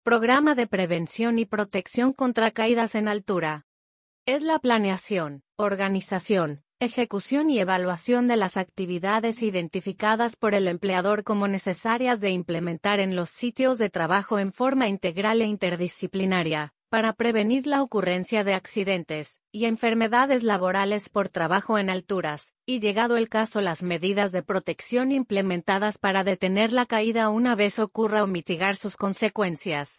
Programa de Prevención y Protección contra Caídas en Altura. Es la planeación, organización, ejecución y evaluación de las actividades identificadas por el empleador como necesarias de implementar en los sitios de trabajo en forma integral e interdisciplinaria, para prevenir la ocurrencia de accidentes y enfermedades laborales por trabajo en alturas, y llegado el caso las medidas de protección implementadas para detener la caída una vez ocurra o mitigar sus consecuencias.